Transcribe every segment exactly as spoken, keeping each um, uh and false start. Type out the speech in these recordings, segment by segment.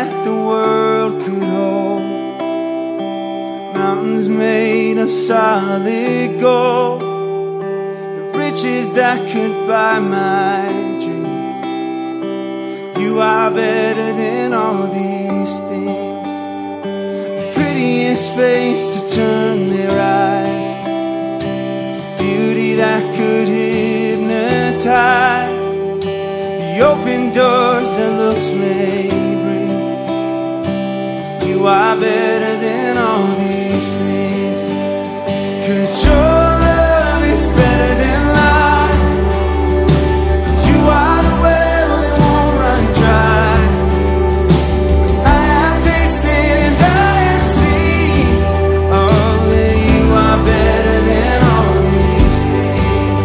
that the world could hold, mountains made of solid gold, the riches that could buy my dreams. You are better than all these things. The prettiest face to turn their eyes, beauty that could hypnotize, the open doors that looks may bring. You are better than all these things. 'Cause your love is better than life. You are the well that won't run dry. I have tasted and I have seen, oh, that you are better than all these things.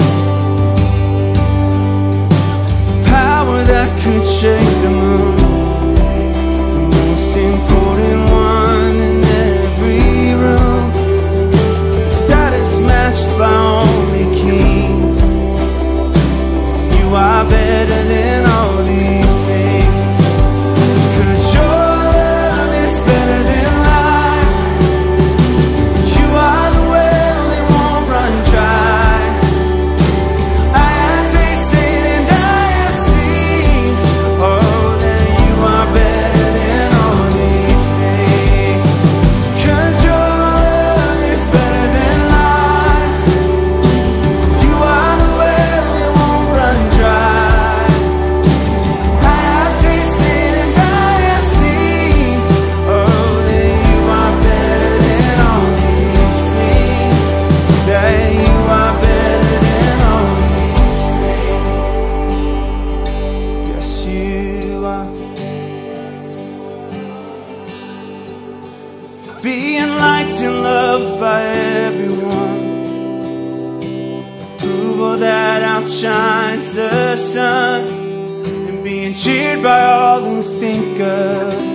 Power that could shake the moon, the most important one in every room, status matched by only kings. You are better than all these things. 'Cause your love is better than life. You are the well that won't run dry. I have tasted and I have seen, oh, that you are better than all these things. 'Cause your love is better than life. You are the well that won't run dry. I have tasted and I have seen, oh, that you are better than all these things. That you are better than all these things. Yes, you are. Being liked and loved by everyone, approval that outshines the sun, and being cheered by all who think of you.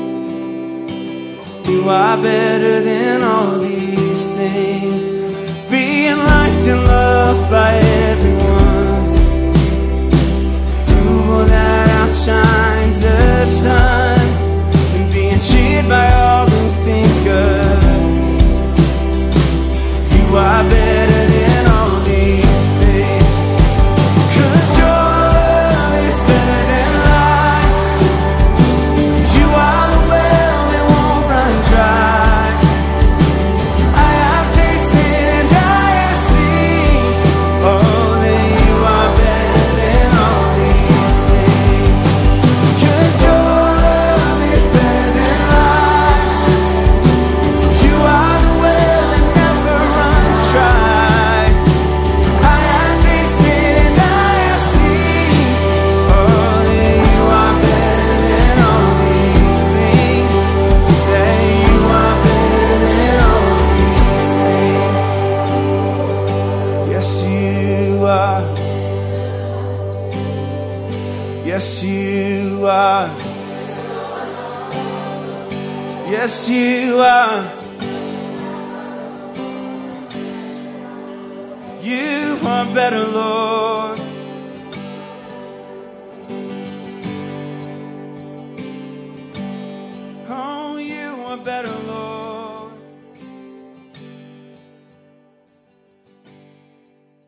You are better than all these things. Being liked and loved by everyone, approval that outshines the sun, and being cheered by all who think of you. You are better than all these things. 'Cause your love is better than life. You are the well that won't run dry. I have tasted and I have seen, oh, that you are better than all these things. 'Cause your love is better than life. You are the well that never runs dry. I have tasted and I have seen, oh, that you are better than all these things. That you are better than all these things. Yes, you are. Yes, you are. Yes, you are. You are better, Lord.